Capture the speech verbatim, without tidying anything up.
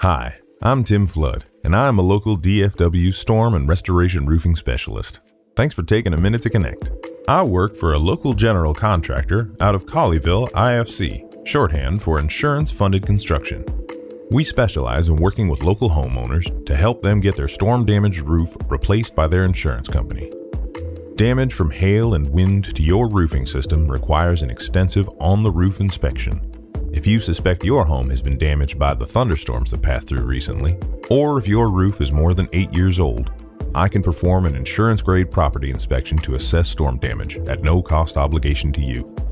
Hi, I'm Tim Flood, and I'm a local D F W storm and restoration roofing specialist. Thanks for taking a minute to connect. I work for a local general contractor out of Colleyville, I F C, shorthand for Insurance-Funded Construction. We specialize in working with local homeowners to help them get their storm-damaged roof replaced by their insurance company. Damage from hail and wind to your roofing system requires an extensive on-the-roof inspection. If you suspect your home has been damaged by the thunderstorms that passed through recently, or if your roof is more than eight years old, I can perform an insurance-grade property inspection to assess storm damage at no cost obligation to you.